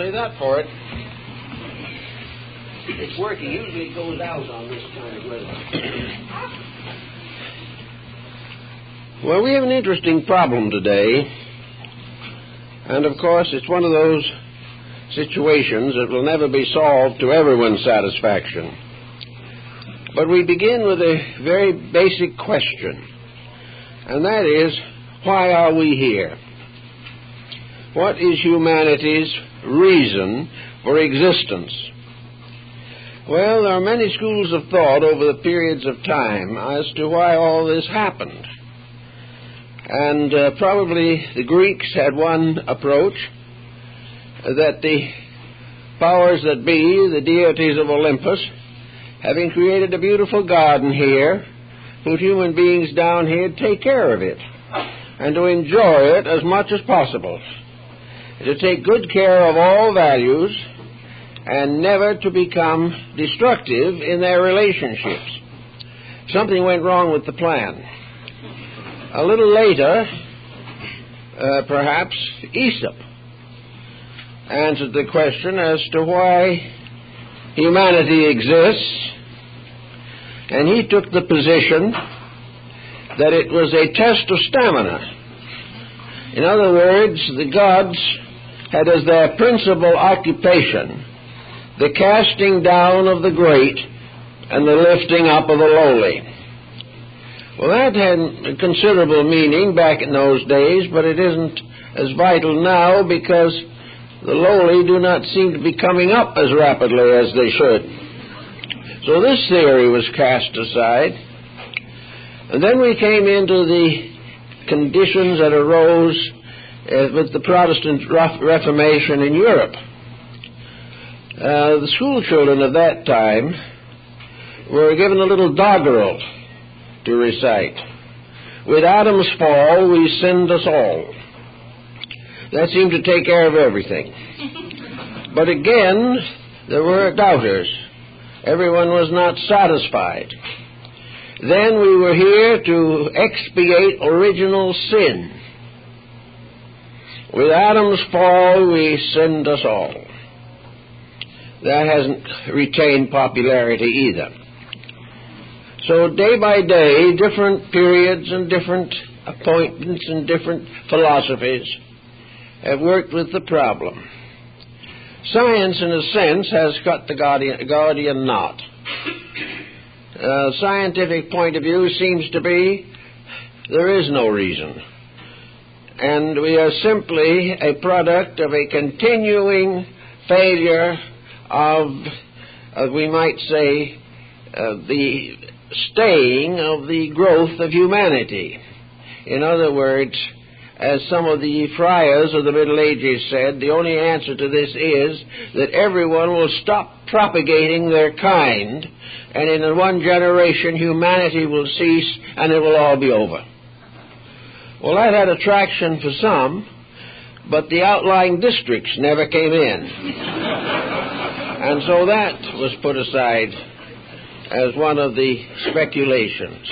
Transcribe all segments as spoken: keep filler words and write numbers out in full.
say that for it. It's working. Usually it goes out on this kind of weather. Well, we have an interesting problem today. And, of course, it's one of those situations that will never be solved to everyone's satisfaction. But we begin with a very basic question. And that is, why are we here? What is humanity's reason for existence? Well, there are many schools of thought over the periods of time as to why all this happened. And uh, probably the Greeks had one approach, uh, that the powers that be, the deities of Olympus, having created a beautiful garden here, put human beings down here to take care of it and to enjoy it as much as possible, to take good care of all values and never to become destructive in their relationships. Something went wrong with the plan. A little later, uh, perhaps, Aesop answered the question as to why humanity exists, and he took the position that it was a test of stamina. In other words, the gods had as their principal occupation the casting down of the great and the lifting up of the lowly. Well, that had a considerable meaning back in those days, but it isn't as vital now because the lowly do not seem to be coming up as rapidly as they should. So this theory was cast aside. And then we came into the conditions that arose uh, with the Protestant Reformation in Europe. Uh, the school children of that time were given a little doggerel to recite. With Adam's fall, we sinned us all. That seemed to take care of everything. But again, there were doubters. Everyone was not satisfied. Then we were here to expiate original sin. With Adam's fall, we sinned us all. That hasn't retained popularity either. So day by day, different periods and different appointments and different philosophies have worked with the problem. Science, in a sense, has cut the Gordian, Gordian knot. Uh, scientific point of view seems to be there is no reason. And we are simply a product of a continuing failure of, uh, we might say, uh, the staying of the growth of humanity. In other words, as some of the friars of the Middle Ages said, the only answer to this is that everyone will stop propagating their kind, and in one generation humanity will cease and it will all be over. Well, that had attraction for some, but the outlying districts never came in. And so that was put aside as one of the speculations.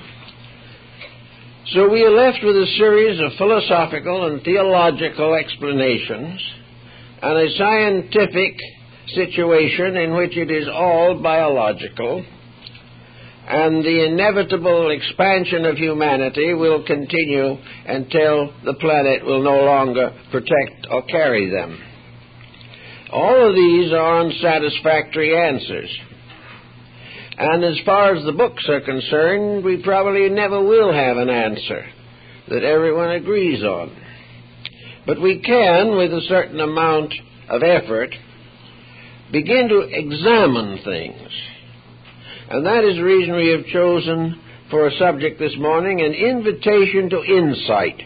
So we are left with a series of philosophical and theological explanations and a scientific situation in which it is all biological, and the inevitable expansion of humanity will continue until the planet will no longer protect or carry them. All of these are unsatisfactory answers. And as far as the books are concerned, we probably never will have an answer that everyone agrees on. But we can, with a certain amount of effort, begin to examine things. And that is the reason we have chosen for a subject this morning, an invitation to insight.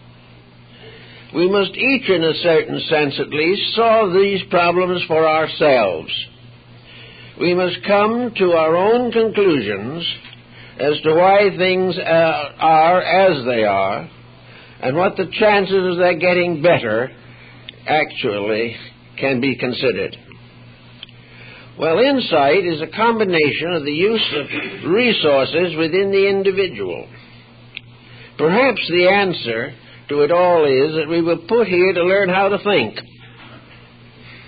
We must each, in a certain sense at least, solve these problems for ourselves. We must come to our own conclusions as to why things uh, are as they are and what the chances of their getting better actually can be considered. Well, insight is a combination of the use of resources within the individual. Perhaps the answer to it all is that we were put here to learn how to think.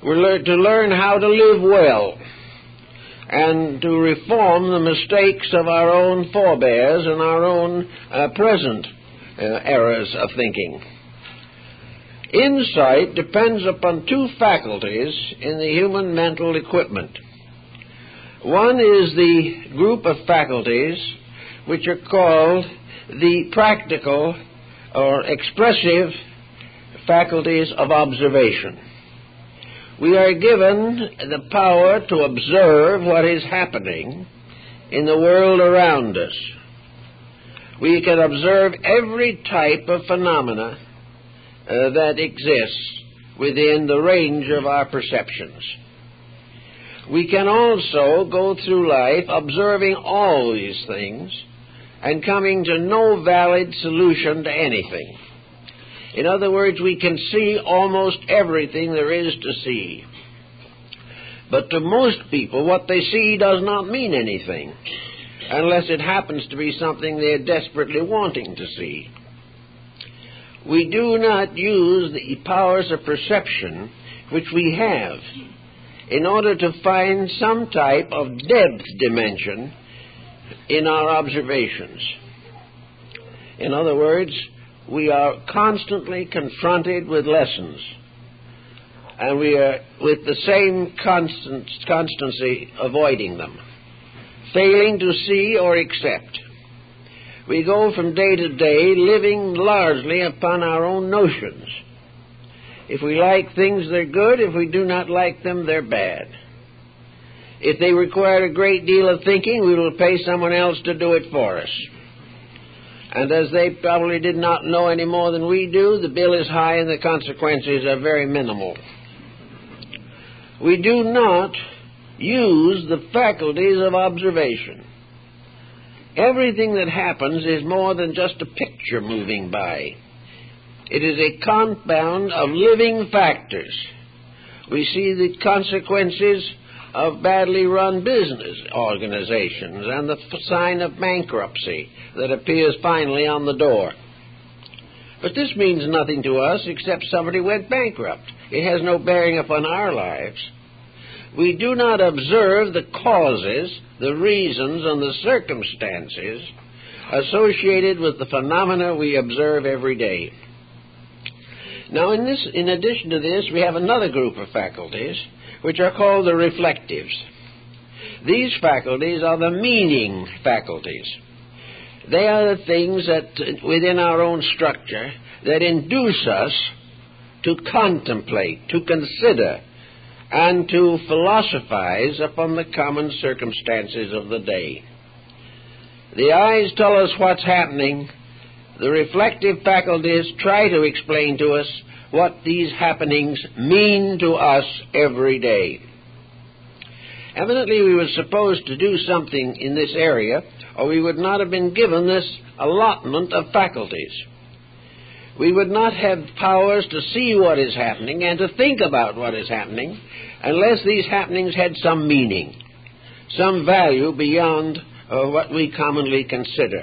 We're lear- to learn how to live well and to reform the mistakes of our own forebears and our own uh, present uh, errors of thinking. Insight depends upon two faculties in the human mental equipment. One is the group of faculties which are called the practical or expressive faculties of observation. We are given the power to observe what is happening in the world around us. We can observe every type of phenomena uh, that exists within the range of our perceptions. We can also go through life observing all these things and coming to no valid solution to anything. In other words, we can see almost everything there is to see. But to most people, what they see does not mean anything, unless it happens to be something they're desperately wanting to see. We do not use the powers of perception which we have in order to find some type of depth dimension in our observations. In other words, we are constantly confronted with lessons, and we are with the same constant, constancy avoiding them, failing to see or accept. We go from day to day living largely upon our own notions. If we like things, they're good. If we do not like them, they're bad. If they require a great deal of thinking, we will pay someone else to do it for us. And as they probably did not know any more than we do, the bill is high and the consequences are very minimal. We do not use the faculties of observation. Everything that happens is more than just a picture moving by. It is a compound of living factors. We see the consequences of badly run business organizations and the sign of bankruptcy that appears finally on the door. But this means nothing to us except somebody went bankrupt. It has no bearing upon our lives. We do not observe the causes, the reasons, and the circumstances associated with the phenomena we observe every day. Now, in this, in addition to this, we have another group of faculties which are called the reflectives. These faculties are the meaning faculties. They are the things that, within our own structure, that induce us to contemplate, to consider, and to philosophize upon the common circumstances of the day. The eyes tell us what's happening. The reflective faculties try to explain to us what these happenings mean to us every day. Evidently, we were supposed to do something in this area, or we would not have been given this allotment of faculties. We would not have powers to see what is happening and to think about what is happening unless these happenings had some meaning, some value beyond uh, what we commonly consider.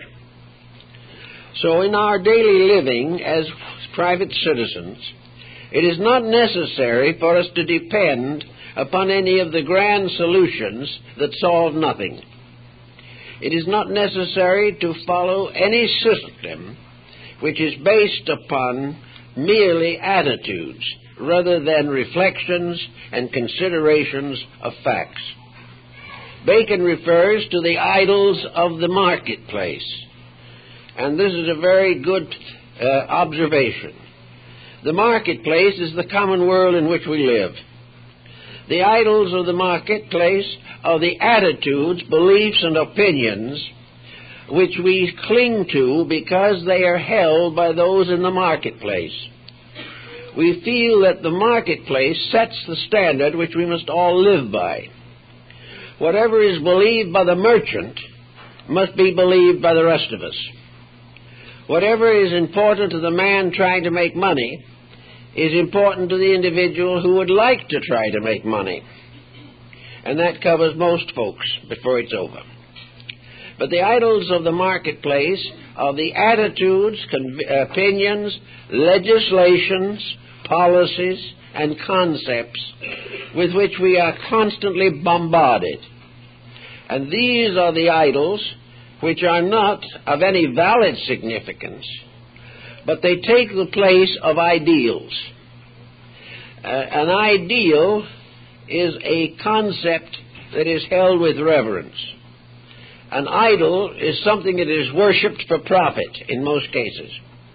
So in our daily living as private citizens, it is not necessary for us to depend upon any of the grand solutions that solve nothing. It is not necessary to follow any system which is based upon merely attitudes rather than reflections and considerations of facts. Bacon refers to the idols of the marketplace, and this is a very good uh, observation. The marketplace is the common world in which we live. The idols of the marketplace are the attitudes, beliefs, and opinions which we cling to because they are held by those in the marketplace. We feel that the marketplace sets the standard which we must all live by. Whatever is believed by the merchant must be believed by the rest of us. Whatever is important to the man trying to make money is important to the individual who would like to try to make money. And that covers most folks before it's over. But the idols of the marketplace are the attitudes, conv- opinions, legislations, policies, and concepts with which we are constantly bombarded. And these are the idols which are not of any valid significance, but they take the place of ideals. Uh, an ideal is a concept that is held with reverence. An idol is something that is worshipped for profit in most cases.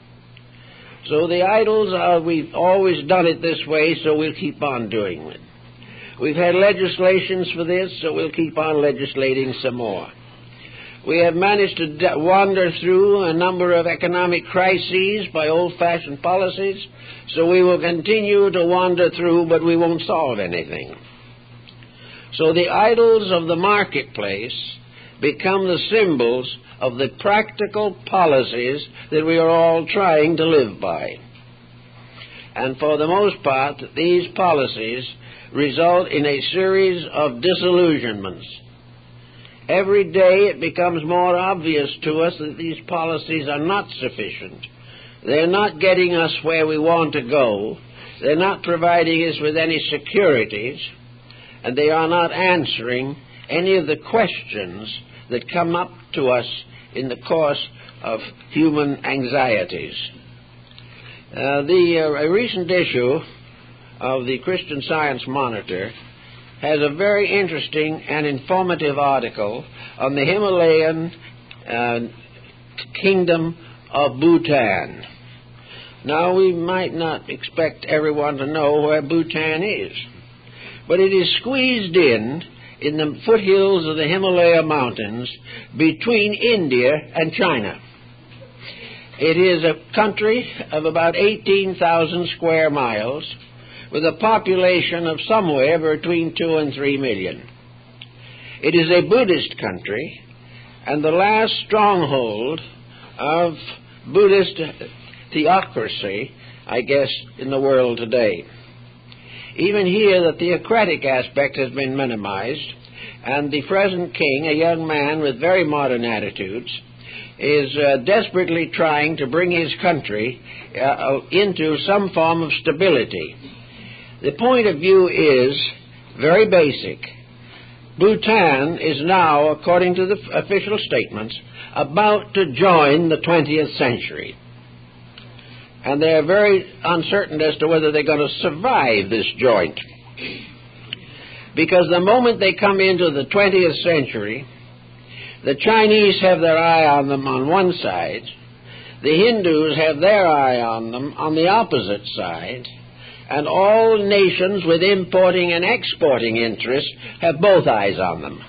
So the idols are, we've always done it this way, so we'll keep on doing it. We've had legislations for this, so we'll keep on legislating some more. We have managed to d- wander through a number of economic crises by old-fashioned policies, so we will continue to wander through, but we won't solve anything. So the idols of the marketplace become the symbols of the practical policies that we are all trying to live by. And for the most part, these policies result in a series of disillusionments. Every day it becomes more obvious to us that these policies are not sufficient. They're not getting us where we want to go. They're not providing us with any securities. And they are not answering any of the questions that come up to us in the course of human anxieties. Uh, the uh, a recent issue of the Christian Science Monitor has a very interesting and informative article on the Himalayan uh, kingdom of Bhutan. Now, we might not expect everyone to know where Bhutan is, but it is squeezed in in the foothills of the Himalaya mountains between India and China. It is a country of about eighteen thousand square miles with a population of somewhere between two and three million. It is a Buddhist country and the last stronghold of Buddhist theocracy, I guess, in the world today. Even here, the theocratic aspect has been minimized, and the present king, a young man with very modern attitudes, is uh, desperately trying to bring his country uh, into some form of stability. The point of view is very basic. Bhutan is now, according to the official statements, about to join the twentieth century. And they're very uncertain as to whether they're going to survive this joint. Because the moment they come into the twentieth century, the Chinese have their eye on them on one side, the Hindus have their eye on them on the opposite side, and all nations with importing and exporting interests have both eyes on them.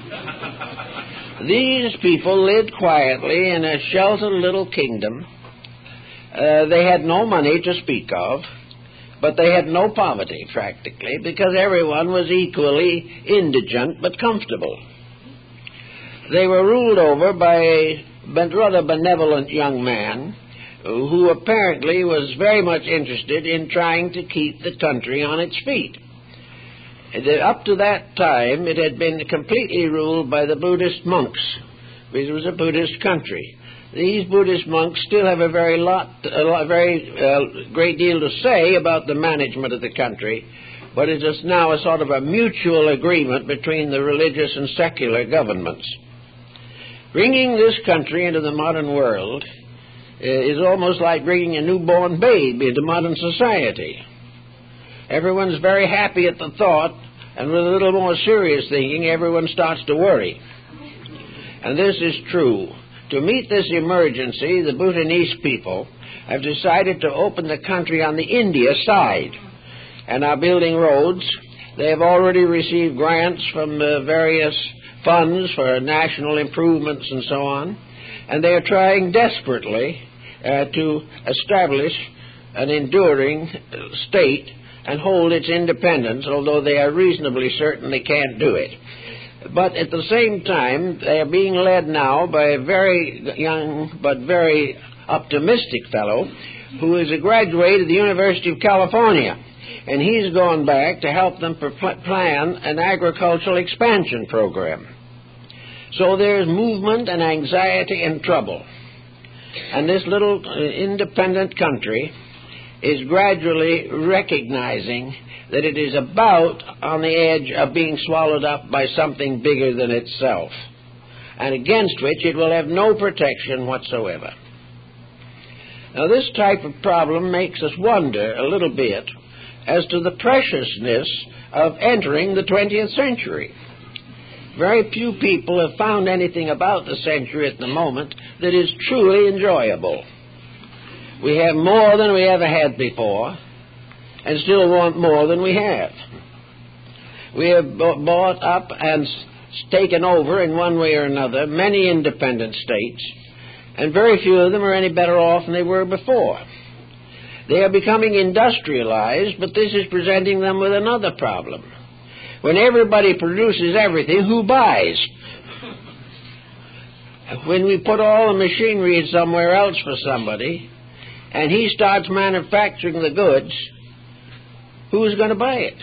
These people lived quietly in a sheltered little kingdom. Uh, they had no money to speak of, but they had no poverty, practically, because everyone was equally indigent but comfortable. They were ruled over by a rather benevolent young man who apparently was very much interested in trying to keep the country on its feet. Up to that time, it had been completely ruled by the Buddhist monks, because it was a Buddhist country. These Buddhist monks still have a very lot, a lot, very uh, great deal to say about the management of the country, but it is now a sort of a mutual agreement between the religious and secular governments. Bringing this country into the modern world uh, is almost like bringing a newborn babe into modern society. Everyone's very happy at the thought, and with a little more serious thinking, everyone starts to worry. And this is true. To meet this emergency, the Bhutanese people have decided to open the country on the India side and are building roads. They have already received grants from the various funds for national improvements and so on, and they are trying desperately uh, to establish an enduring state and hold its independence, although they are reasonably certain they can't do it. But at the same time, they are being led now by a very young but very optimistic fellow who is a graduate of the University of California. And he's gone back to help them plan an agricultural expansion program. So there's movement and anxiety and trouble. And this little uh, independent country is gradually recognizing that it is about on the edge of being swallowed up by something bigger than itself, and against which it will have no protection whatsoever. Now, this type of problem makes us wonder a little bit as to the preciousness of entering the twentieth century. Very few people have found anything about the century at the moment that is truly enjoyable. We have more than we ever had before, and still want more than we have. We have bought up and taken over in one way or another many independent states, and very few of them are any better off than they were before. They are becoming industrialized, but this is presenting them with another problem. When everybody produces everything, who buys? When we put all the machinery somewhere else for somebody, and he starts manufacturing the goods, who's going to buy it?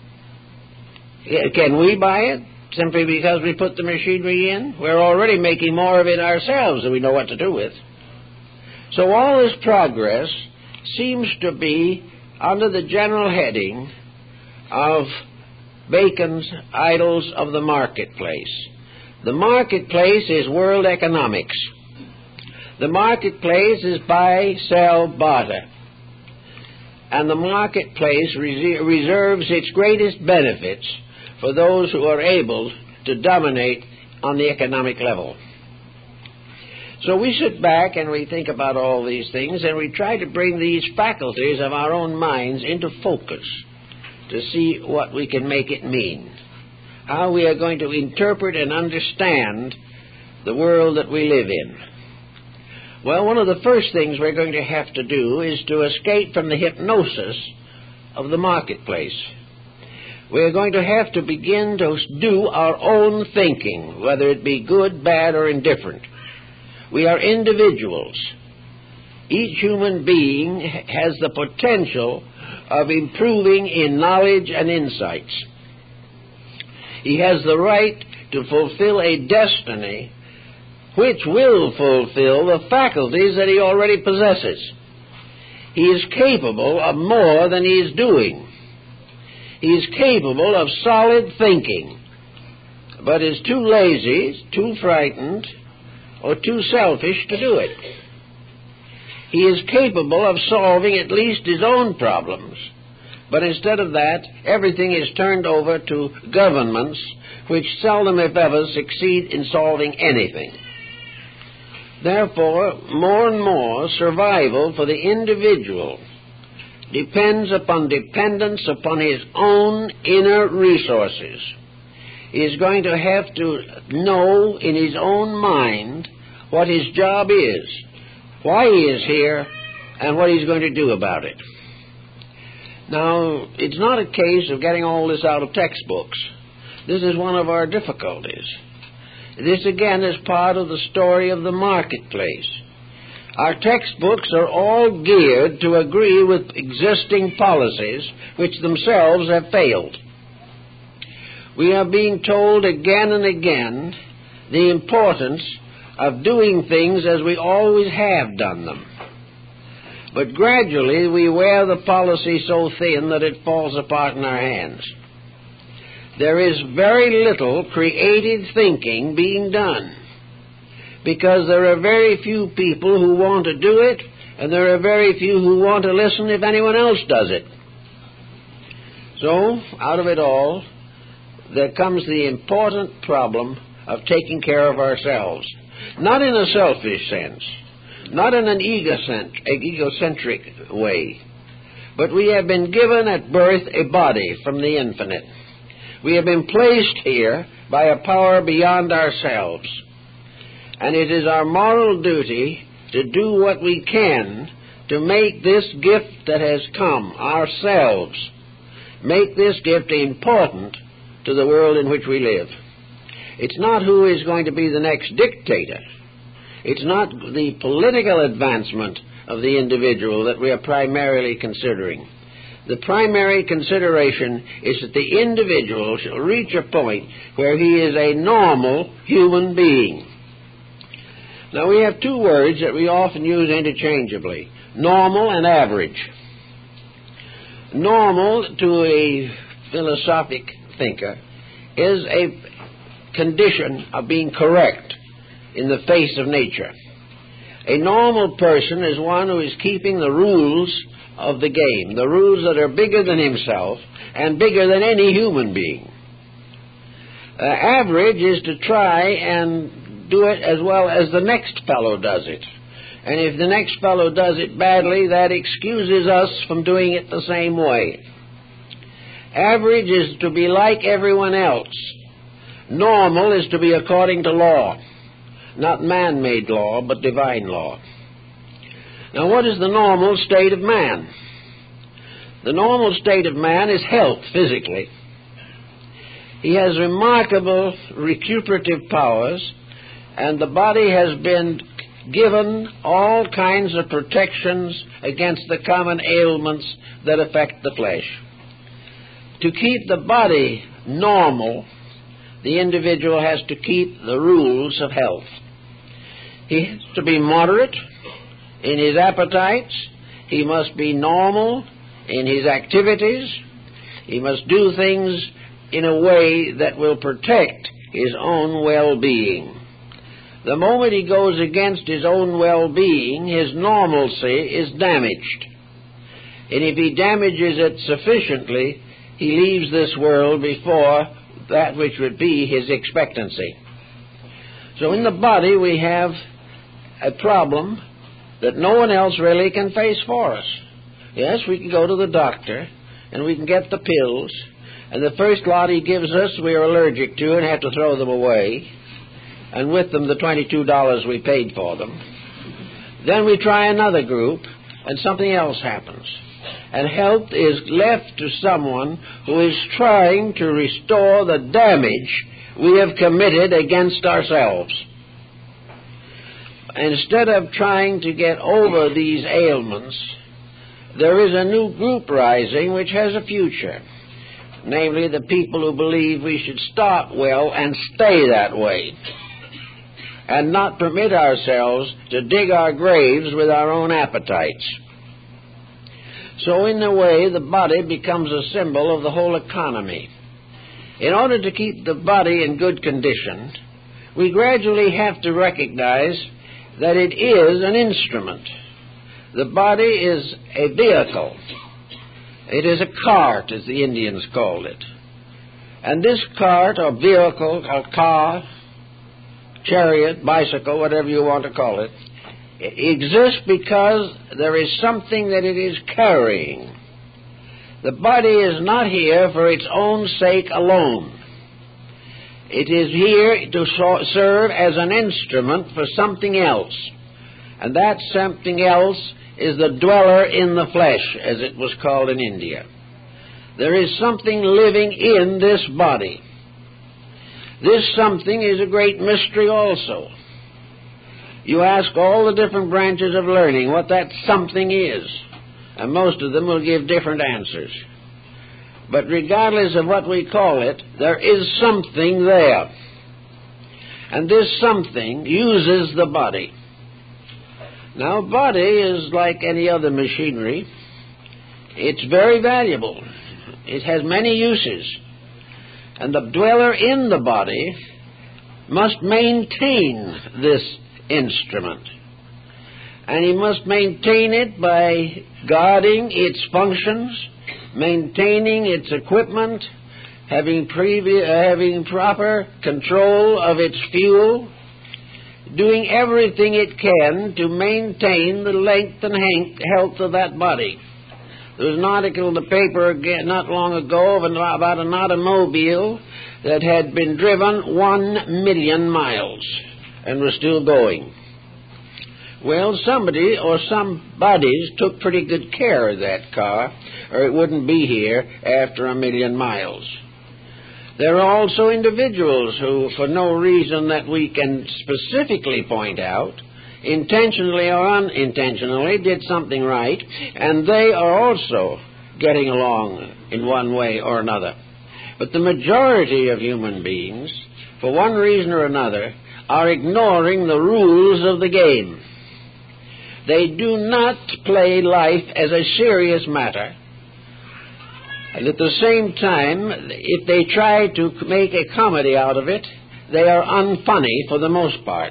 Can we buy it simply because we put the machinery in? We're already making more of it ourselves than we know what to do with. So all this progress seems to be under the general heading of Bacon's Idols of the Marketplace. The marketplace is world economics. The marketplace is buy, sell, barter. And the marketplace res- reserves its greatest benefits for those who are able to dominate on the economic level. So we sit back and we think about all these things, and we try to bring these faculties of our own minds into focus to see what we can make it mean, how we are going to interpret and understand the world that we live in. Well, one of the first things we're going to have to do is to escape from the hypnosis of the marketplace. We're going to have to begin to do our own thinking, whether it be good, bad, or indifferent. We are individuals. Each human being has the potential of improving in knowledge and insights. He has the right to fulfill a destiny which will fulfill the faculties that he already possesses. He is capable of more than he is doing. He is capable of solid thinking, but is too lazy, too frightened, or too selfish to do it. He is capable of solving at least his own problems, but instead of that, everything is turned over to governments which seldom, if ever, succeed in solving anything. Therefore, more and more survival for the individual depends upon dependence upon his own inner resources. He is going to have to know in his own mind what his job is, why he is here, and what he's going to do about it. Now, it's not a case of getting all this out of textbooks. This is one of our difficulties. This, again, is part of the story of the marketplace. Our textbooks are all geared to agree with existing policies which themselves have failed. We are being told again and again the importance of doing things as we always have done them. But gradually we wear the policy so thin that it falls apart in our hands. There is very little creative thinking being done, because there are very few people who want to do it, and there are very few who want to listen if anyone else does it. So, out of it all, there comes the important problem of taking care of ourselves. Not in a selfish sense, not in an egocentric way, but we have been given at birth a body from the infinite. We have been placed here by a power beyond ourselves. And it is our moral duty to do what we can to make this gift that has come, ourselves, make this gift important to the world in which we live. It's not who is going to be the next dictator. It's not the political advancement of the individual that we are primarily considering. The primary consideration is that the individual shall reach a point where he is a normal human being. Now, we have two words that we often use interchangeably, normal and average. Normal to a philosophic thinker is a condition of being correct in the face of nature. A normal person is one who is keeping the rules of the game, the rules that are bigger than himself and bigger than any human being. Uh, average is to try and do it as well as the next fellow does it. And if the next fellow does it badly, that excuses us from doing it the same way. Average is to be like everyone else. Normal is to be according to law. Not man-made law, but divine law. Now, what is the normal state of man? The normal state of man is health, physically. He has remarkable recuperative powers, and the body has been given all kinds of protections against the common ailments that affect the flesh. To keep the body normal, the individual has to keep the rules of health. He has to be moderate in his appetites. He must be normal in his activities. He must do things in a way that will protect his own well-being. The moment he goes against his own well-being, his normalcy is damaged. And if he damages it sufficiently, he leaves this world before that which would be his expectancy. So in the body we have a problem that no one else really can face for us. Yes, we can go to the doctor and we can get the pills, and the first lot he gives us we are allergic to and have to throw them away, and with them the twenty-two dollars we paid for them. Then we try another group and something else happens. And help is left to someone who is trying to restore the damage we have committed against ourselves. Instead of trying to get over these ailments, there is a new group rising which has a future, namely the people who believe we should start well and stay that way, and not permit ourselves to dig our graves with our own appetites. So in a way, the body becomes a symbol of the whole economy. In order to keep the body in good condition, we gradually have to recognize that it is an instrument. The body is a vehicle. It is a cart, as the Indians called it. And this cart or vehicle or car, chariot, bicycle, whatever you want to call it, exists because there is something that it is carrying. The body is not here for its own sake alone. It is here to so- serve as an instrument for something else. And that something else is the dweller in the flesh, as it was called in India. There is something living in this body. This something is a great mystery also. You ask all the different branches of learning what that something is, and most of them will give different answers. But regardless of what we call it, there is something there. And this something uses the body. Now, body is like any other machinery. It's very valuable. It has many uses. And the dweller in the body must maintain this instrument. And he must maintain it by guarding its functions, maintaining its equipment, having, previ- uh, having proper control of its fuel, doing everything it can to maintain the length and health of that body. There was an article in the paper not long ago of an, about an automobile that had been driven one million miles and was still going. Well, somebody or some bodies took pretty good care of that car, or it wouldn't be here after a million miles. There are also individuals who, for no reason that we can specifically point out, intentionally or unintentionally did something right, and they are also getting along in one way or another. But the majority of human beings, for one reason or another, are ignoring the rules of the game. They do not play life as a serious matter. And at the same time, if they try to make a comedy out of it, they are unfunny for the most part.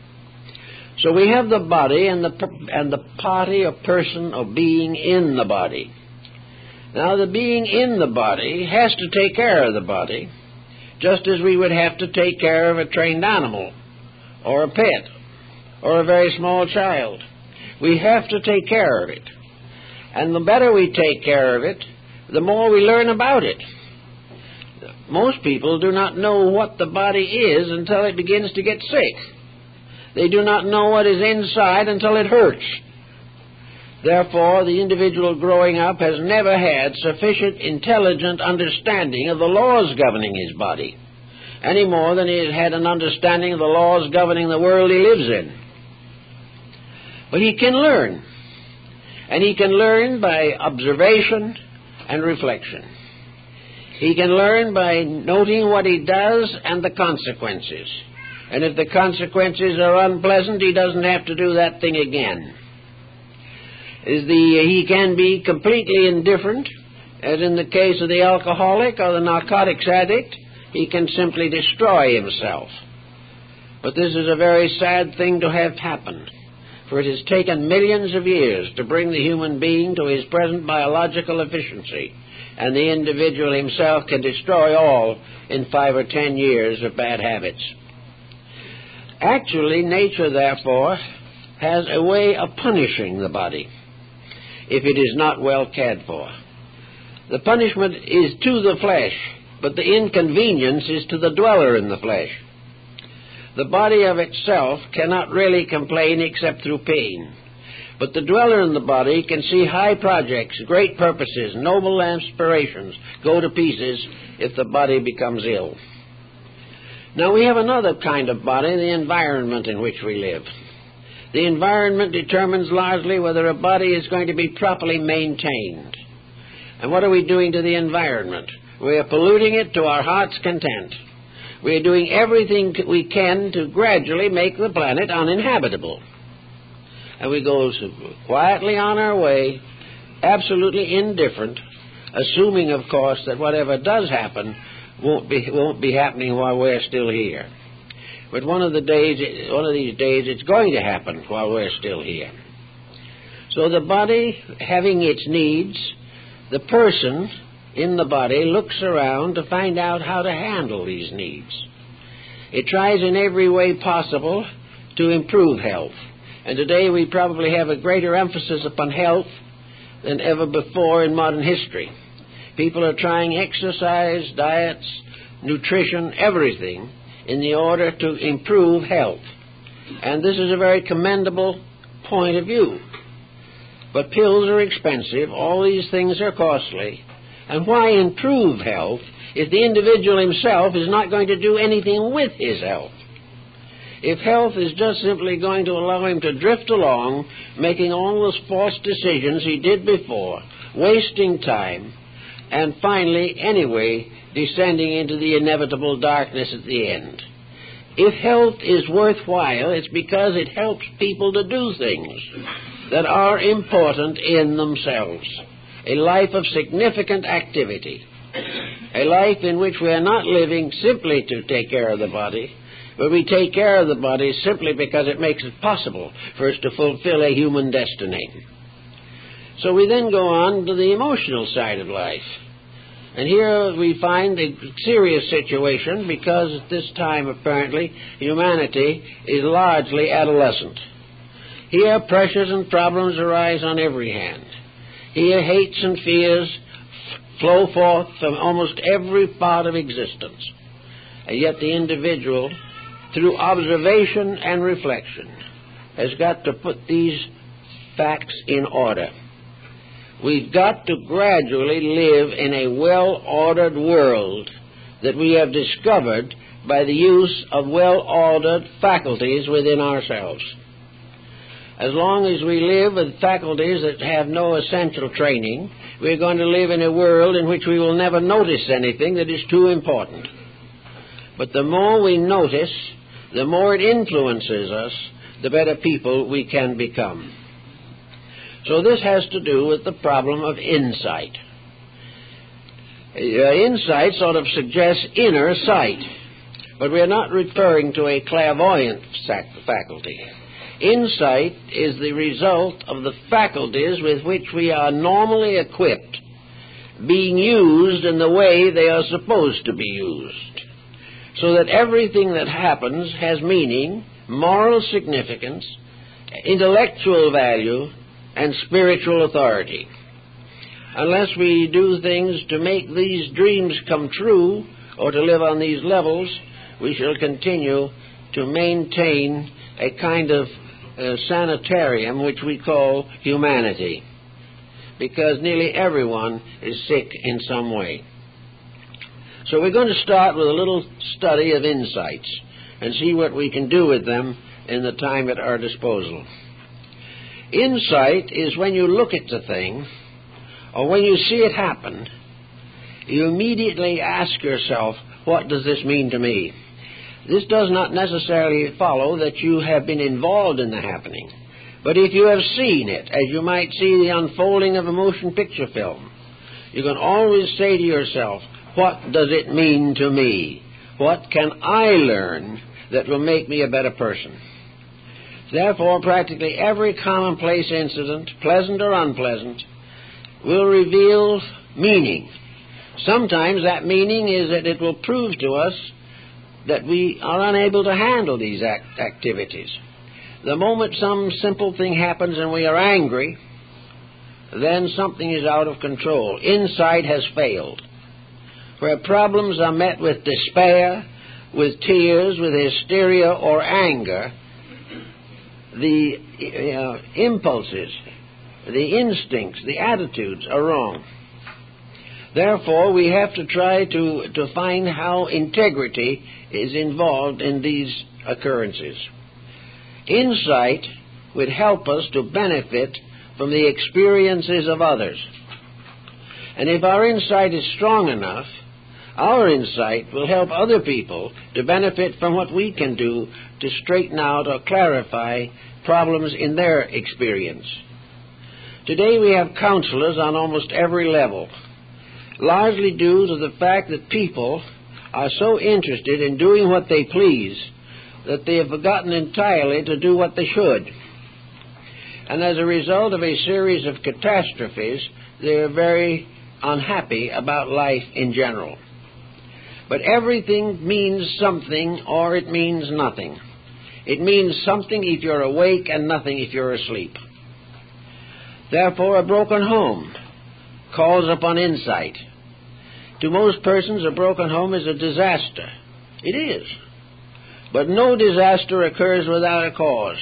So we have the body and the, and the party or person or being in the body. Now, the being in the body has to take care of the body, just as we would have to take care of a trained animal, or a pet, or a very small child. We have to take care of it. And the better we take care of it, the more we learn about it. Most people do not know what the body is until it begins to get sick. They do not know what is inside until it hurts. Therefore, the individual growing up has never had sufficient intelligent understanding of the laws governing his body, any more than he has had an understanding of the laws governing the world he lives in. But he can learn, and he can learn by observation and reflection. He can learn by noting what he does and the consequences. And if the consequences are unpleasant, he doesn't have to do that thing again. Is the, he can be completely indifferent, as in the case of the alcoholic or the narcotics addict. He can simply destroy himself. But this is a very sad thing to have happen, for it has taken millions of years to bring the human being to his present biological efficiency, and the individual himself can destroy all in five or ten years of bad habits. Actually, nature, therefore, has a way of punishing the body if it is not well cared for. The punishment is to the flesh, but the inconvenience is to the dweller in the flesh. The body of itself cannot really complain except through pain, but the dweller in the body can see high projects, great purposes, noble aspirations go to pieces if the body becomes ill. Now, we have another kind of body, the environment in which we live. The environment determines largely whether a body is going to be properly maintained. And what are we doing to the environment? We are polluting it to our heart's content. We are doing everything we can to gradually make the planet uninhabitable. And we go quietly on our way, absolutely indifferent, assuming, of course, that whatever does happen won't be, won't be happening while we're still here. But one of the days, one of these days, it's going to happen while we're still here. So the body having its needs, the person in the body looks around to find out how to handle these needs. It tries in every way possible to improve health. And today we probably have a greater emphasis upon health than ever before in modern history. People are trying exercise, diets, nutrition, everything, in the order to improve health. And this is a very commendable point of view. But pills are expensive, all these things are costly, and why improve health if the individual himself is not going to do anything with his health? If health is just simply going to allow him to drift along, making all those false decisions he did before, wasting time, and finally, anyway, descending into the inevitable darkness at the end. If health is worthwhile, it's because it helps people to do things that are important in themselves. A life of significant activity. A life in which we are not living simply to take care of the body, but we take care of the body simply because it makes it possible for us to fulfill a human destiny. So we then go on to the emotional side of life. And here we find a serious situation because at this time, apparently, humanity is largely adolescent. Here pressures and problems arise on every hand. Here hates and fears flow forth from almost every part of existence. And yet the individual, through observation and reflection, has got to put these facts in order. We've got to gradually live in a well-ordered world that we have discovered by the use of well-ordered faculties within ourselves. As long as we live with faculties that have no essential training, we're going to live in a world in which we will never notice anything that is too important. But the more we notice, the more it influences us, the better people we can become. So this has to do with the problem of insight. Uh, insight sort of suggests inner sight, but we are not referring to a clairvoyant faculty. Insight is the result of the faculties with which we are normally equipped being used in the way they are supposed to be used, so that everything that happens has meaning, moral significance, intellectual value, and spiritual authority. Unless we do things to make these dreams come true or to live on these levels, we shall continue to maintain a kind of uh, sanitarium which we call humanity, because nearly everyone is sick in some way. So we're going to start with a little study of insights and see what we can do with them in the time at our disposal. Insight is when you look at the thing, or when you see it happen, you immediately ask yourself, what does this mean to me? This does not necessarily follow that you have been involved in the happening, but if you have seen it, as you might see the unfolding of a motion picture film, you can always say to yourself, what does it mean to me? What can I learn that will make me a better person? Therefore, practically every commonplace incident, pleasant or unpleasant, will reveal meaning. Sometimes that meaning is that it will prove to us that we are unable to handle these act- activities. The moment some simple thing happens and we are angry, then something is out of control. Insight has failed. Where problems are met with despair, with tears, with hysteria or anger, the uh, impulses, the instincts, the attitudes are wrong. Therefore, we have to try to, to find how integrity is involved in these occurrences. Insight would help us to benefit from the experiences of others. And if our insight is strong enough, our insight will help other people to benefit from what we can do to straighten out or clarify problems in their experience. Today we have counselors on almost every level, largely due to the fact that people are so interested in doing what they please that they have forgotten entirely to do what they should. And as a result of a series of catastrophes, they are very unhappy about life in general. But everything means something or it means nothing. It means something if you're awake and nothing if you're asleep. Therefore, a broken home calls upon insight. To most persons, a broken home is a disaster. It is. But no disaster occurs without a cause.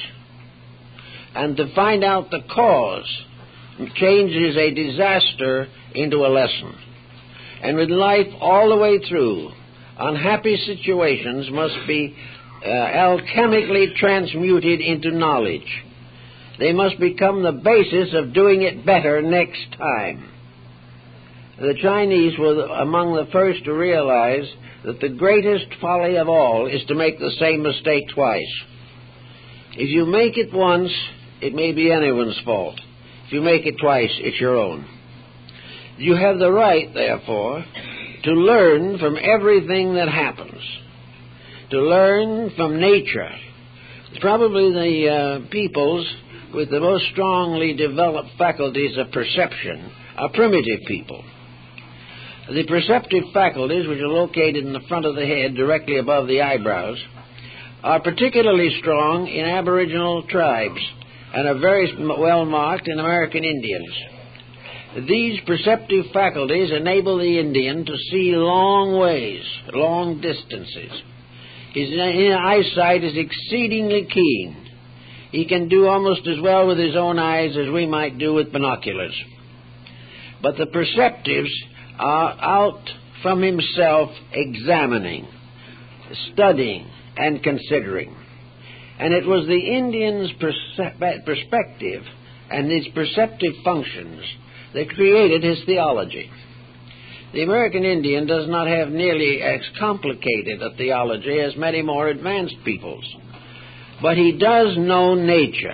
And to find out the cause changes a disaster into a lesson. And with life all the way through, unhappy situations must be uh, alchemically transmuted into knowledge. They must become the basis of doing it better next time. The Chinese were among the first to realize that the greatest folly of all is to make the same mistake twice. If you make it once, it may be anyone's fault. If you make it twice, it's your own. You have the right, therefore, to learn from everything that happens, to learn from nature. Probably the uh, peoples with the most strongly developed faculties of perception are primitive people. The perceptive faculties, which are located in the front of the head directly above the eyebrows, are particularly strong in Aboriginal tribes and are very well marked in American Indians. These perceptive faculties enable the Indian to see long ways, long distances. His eyesight is exceedingly keen. He can do almost as well with his own eyes as we might do with binoculars. But the perceptives are out from himself examining, studying, and considering. And it was the Indian's perce- perspective and his perceptive functions that created his theology. The American Indian does not have nearly as complicated a theology as many more advanced peoples, but he does know nature.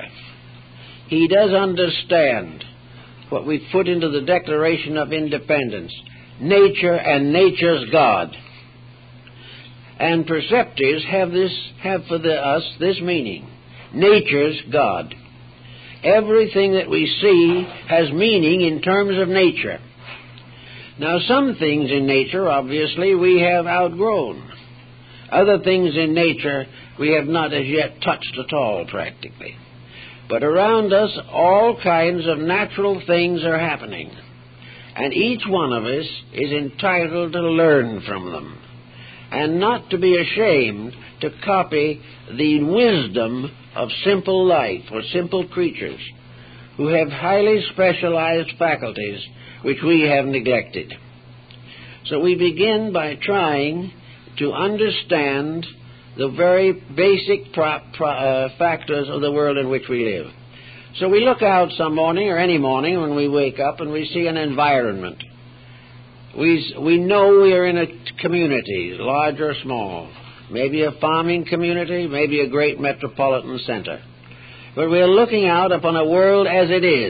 He does understand what we put into the Declaration of Independence, nature and nature's God. And perceptives have this have for the, us this meaning: nature's God. Everything that we see has meaning in terms of nature. Now, some things in nature, obviously, we have outgrown. Other things in nature we have not as yet touched at all, practically. But around us, all kinds of natural things are happening, and each one of us is entitled to learn from them, and not to be ashamed to copy the wisdom of simple life or simple creatures who have highly specialized faculties which we have neglected. So we begin by trying to understand the very basic pro- pro- uh, factors of the world in which we live. So we look out some morning, or any morning when we wake up, and we see an environment. We, we know we are in a community, large or small, maybe a farming community, maybe a great metropolitan center. But we are looking out upon a world as it is.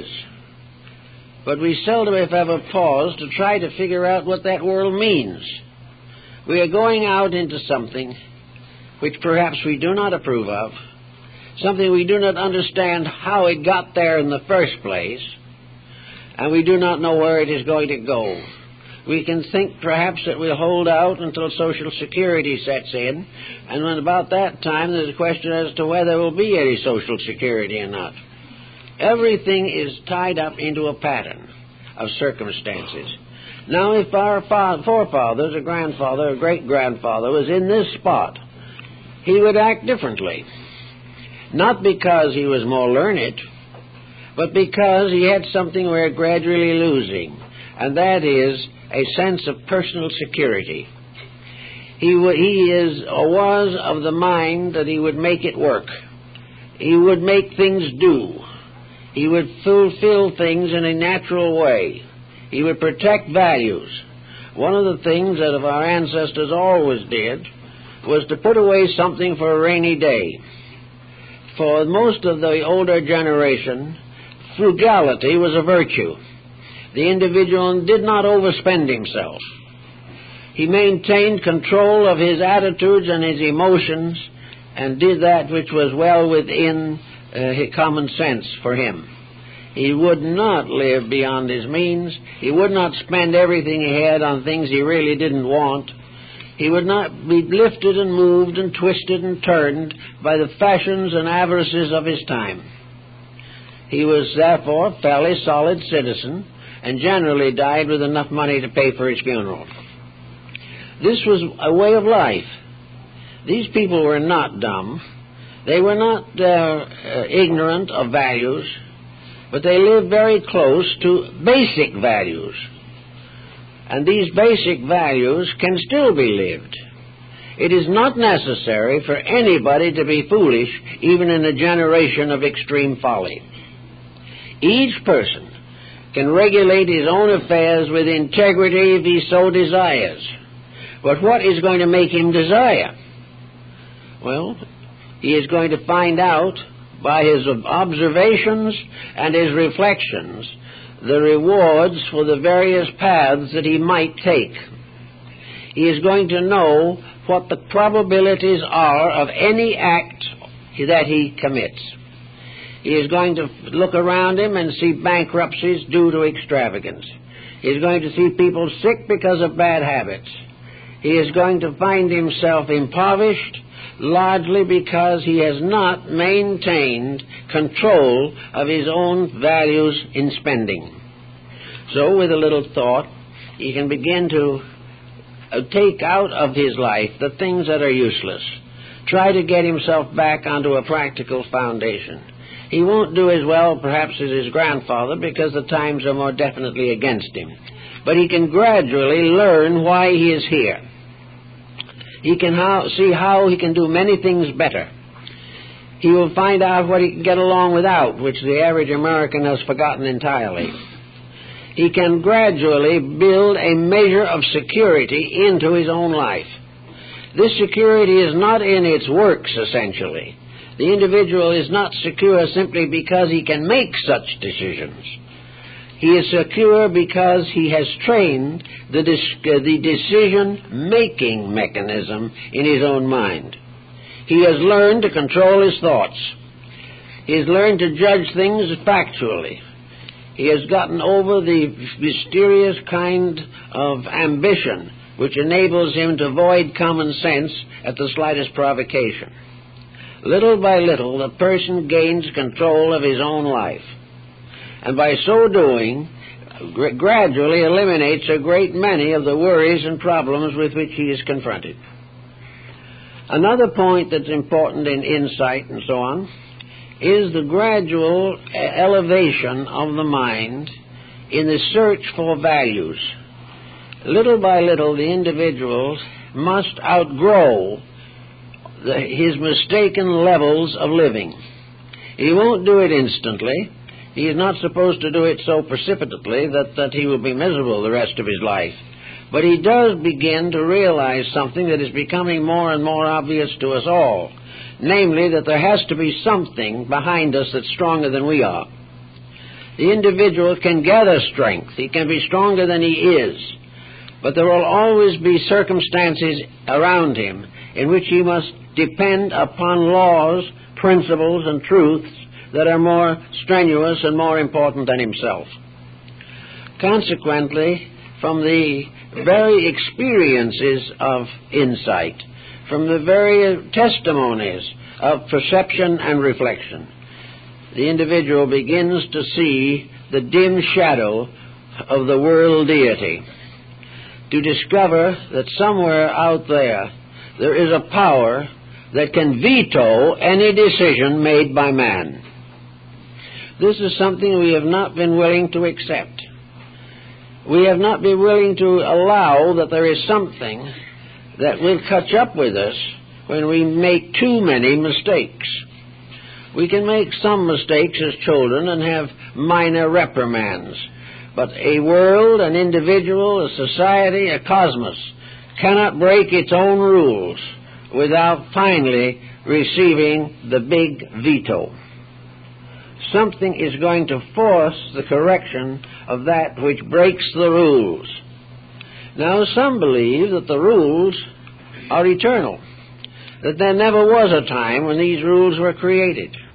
But we seldom, if ever, pause to try to figure out what that world means. We are going out into something which perhaps we do not approve of, something we do not understand how it got there in the first place, and we do not know where it is going to go. We can think perhaps that we'll hold out until Social Security sets in, and when about that time there's a question as to whether there will be any Social Security or not. Everything is tied up into a pattern of circumstances. Now, if our forefathers, a grandfather, a great-grandfather was in this spot, he would act differently. Not because he was more learned, but because he had something we're gradually losing, and that is a sense of personal security. He, w- he is or was of the mind that he would make it work. He would make things do. He would fulfill things in a natural way. He would protect values. One of the things that our ancestors always did was to put away something for a rainy day. For most of the older generation, frugality was a virtue. The individual did not overspend himself. He maintained control of his attitudes and his emotions and did that which was well within uh, common sense for him. He would not live beyond his means. He would not spend everything he had on things he really didn't want. He would not be lifted and moved and twisted and turned by the fashions and avarices of his time. He was therefore a fairly solid citizen and generally died with enough money to pay for his funeral. This was a way of life. These people were not dumb. They were not uh, uh, ignorant of values, but they lived very close to basic values. And these basic values can still be lived. It is not necessary for anybody to be foolish, even in a generation of extreme folly. Each person can regulate his own affairs with integrity if he so desires. But what is going to make him desire? Well, he is going to find out by his observations and his reflections the rewards for the various paths that he might take. He is going to know what the probabilities are of any act that he commits. He is going to look around him and see bankruptcies due to extravagance. He is going to see people sick because of bad habits. He is going to find himself impoverished largely because he has not maintained control of his own values in spending. So, with a little thought, he can begin to uh, take out of his life the things that are useless. Try to get himself back onto a practical foundation. He won't do as well, perhaps, as his grandfather because the times are more definitely against him. But he can gradually learn why he is here. He can how, see how he can do many things better. He will find out what he can get along without, which the average American has forgotten entirely. He can gradually build a measure of security into his own life. This security is not in its works, essentially. The individual is not secure simply because he can make such decisions. He is secure because he has trained the, dis- uh, the decision-making mechanism in his own mind. He has learned to control his thoughts. He has learned to judge things factually. He has gotten over the mysterious kind of ambition which enables him to void common sense at the slightest provocation. Little by little, the person gains control of his own life, and by so doing, gr- gradually eliminates a great many of the worries and problems with which he is confronted. Another point that's important in insight and so on is the gradual elevation of the mind in the search for values. Little by little, the individual must outgrow the, his mistaken levels of living. He won't do it instantly. He is not supposed to do it so precipitately that, that he will be miserable the rest of his life. But he does begin to realize something that is becoming more and more obvious to us all, namely that there has to be something behind us that's stronger than we are. The individual can gather strength. He can be stronger than he is. But there will always be circumstances around him in which he must depend upon laws, principles, and truths that are more strenuous and more important than himself. Consequently, from the very experiences of insight, from the very testimonies of perception and reflection, the individual begins to see the dim shadow of the world deity, to discover that somewhere out there there is a power that can veto any decision made by man. This is something we have not been willing to accept. We have not been willing to allow that there is something that will catch up with us when we make too many mistakes. We can make some mistakes as children and have minor reprimands, but a world, an individual, a society, a cosmos cannot break its own rules without finally receiving the big veto. Something is going to force the correction of that which breaks the rules. Now, some believe that the rules are eternal, that there never was a time when these rules were created.